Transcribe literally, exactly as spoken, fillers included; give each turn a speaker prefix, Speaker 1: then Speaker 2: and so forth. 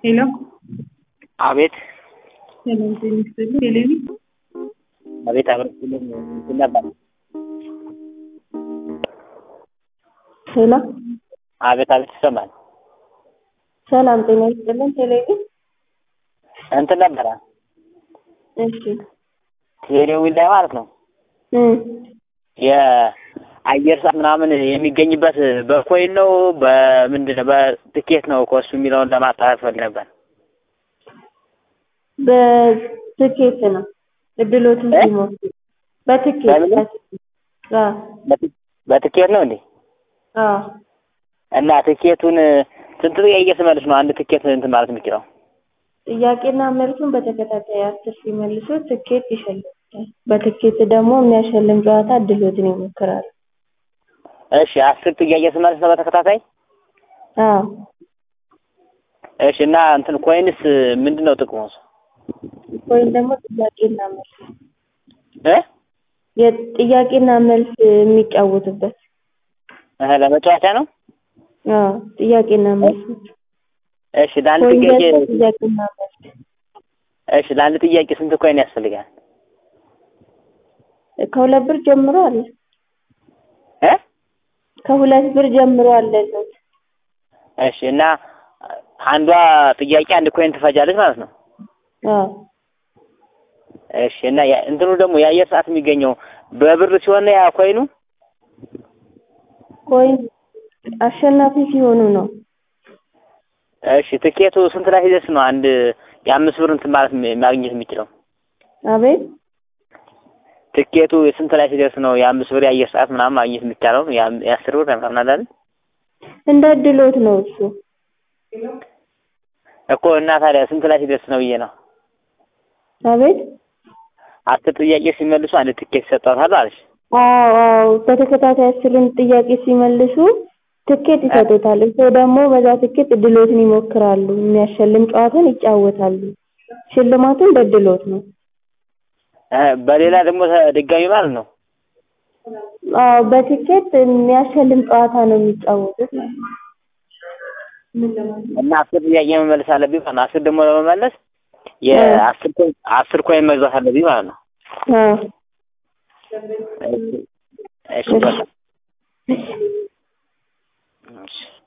Speaker 1: ሄሎ
Speaker 2: አቤት
Speaker 1: ሰላም ጤና ይስጥልኝ። ቴሌቪ
Speaker 2: አቤት አብረኩልኝ እንትን ነበር።
Speaker 1: ሄሎ
Speaker 2: አቤት አቤት ይሰማል።
Speaker 1: ሰላም ጤና ይስጥልኝ። ቴሌቪ
Speaker 2: እንትን ነበር።
Speaker 1: እሺ
Speaker 2: ቴሌቪ ላይ ማለት ነው
Speaker 1: እም
Speaker 2: የአየር ሰዓት ምናምን የሚገኝበት በኮይን ነው በምንድን ነው በትኬት ነው ኮርሱ የሚለውን ለማጣራት ፈልግ ነበር።
Speaker 1: በትኬት ነው እድሎትን ሲሞክሩ በትኬት አ
Speaker 2: በትኬት ነው እንዴ?
Speaker 1: አዎ
Speaker 2: እና ትኬቱን ስንት ጥያቄ ስመልስ ነው አንድ ትኬት እንትን ማለት የምችለው?
Speaker 1: ጥያቄና መልሱን በተከታታይ አስር ሲመልሱ ትኬት ይሸልማል። በትኬት ደግሞ የሚያሸልም ጨዋታ እድሎትን ይሞክራሉ።
Speaker 2: እሺ አስር ጥያቄ ስመልስ ነው በተከታታይ?
Speaker 1: አዎ
Speaker 2: እሺ እና እንትን ኮይንስ ምንድነው ጥቅሙ?
Speaker 1: ኮይን ደግሞ ጥያቄና መልስ
Speaker 2: እ
Speaker 1: የጥያቄና መልስ የሚጫወቱበት
Speaker 2: አሃ ለመጫወቻ ነው?
Speaker 1: አዎ ጥያቄና መልስ።
Speaker 2: እሺ ለአንድ ጥያቄ
Speaker 1: ጥያቄና መልስ
Speaker 2: እሺ ለአንድ ጥያቄ ስንት ኮይን ያስፈልጋል?
Speaker 1: ከሁለት ብር ጀምሮ አለ።
Speaker 2: እ
Speaker 1: ከሁለት ብር ጀምሮ አለ።
Speaker 2: እሺ እና አንዷ ጥያቄ አንድ ኮይን ትፈጃለች ማለት ነው?
Speaker 1: አዎ
Speaker 2: እሺ እና እንትኑ ደግሞ የአየር ሰዓት የሚገኘው በብር ሲሆን ያ ኮይኑ
Speaker 1: ኮይን አሸናፊ ሲሆኑ ነው።
Speaker 2: እሺ ትኬቱ ስንት ላይ ሲደርስ ነው አንድ የአምስት ብር እንትን ማለት ማግኘት የሚችለው?
Speaker 1: አቤት
Speaker 2: ትኬቱ ስንት ላይ ሲደርስ ነው የአምስት ብር የአየር ሰዓት ምናምን ማግኘት የሚቻለው? የአስር ብር ምናምን አይደል?
Speaker 1: እንደ እድሎት ነው እሱ
Speaker 2: እኮ እና ታዲያ ስንት ላይ ሲደርስ ነው ብዬ ነው?
Speaker 1: አቤት
Speaker 2: አስር ጥያቄ ሲመልሱ አንድ ትኬት ይሰጣታል አለሽ?
Speaker 1: አዎ አዎ በተከታታይ አስርን ጥያቄ ሲመልሱ ትኬት ይሰጡታል። እሱ ደግሞ በዛ ትኬት እድሎትን ይሞክራሉ። የሚያሸልም ጨዋታን ይጫወታሉ። ሽልማቱን በእድሎት ነው።
Speaker 2: እ በሌላ ደግሞ ድጋሚ ማለት ነው?
Speaker 1: አዎ በትኬት የሚያሸልም ጨዋታ ነው የሚጫወቱት ማለት ነው።
Speaker 2: እና አስር ጥያቄ መመለስ አለብኝ ማለት ነው። አስር ደግሞ ለመመለስ የአስር ኮይን አስር ኮይን መግዛት አለብኝ ማለት ነው?
Speaker 1: አዎ
Speaker 2: እሺ እሺ በቃ እሺ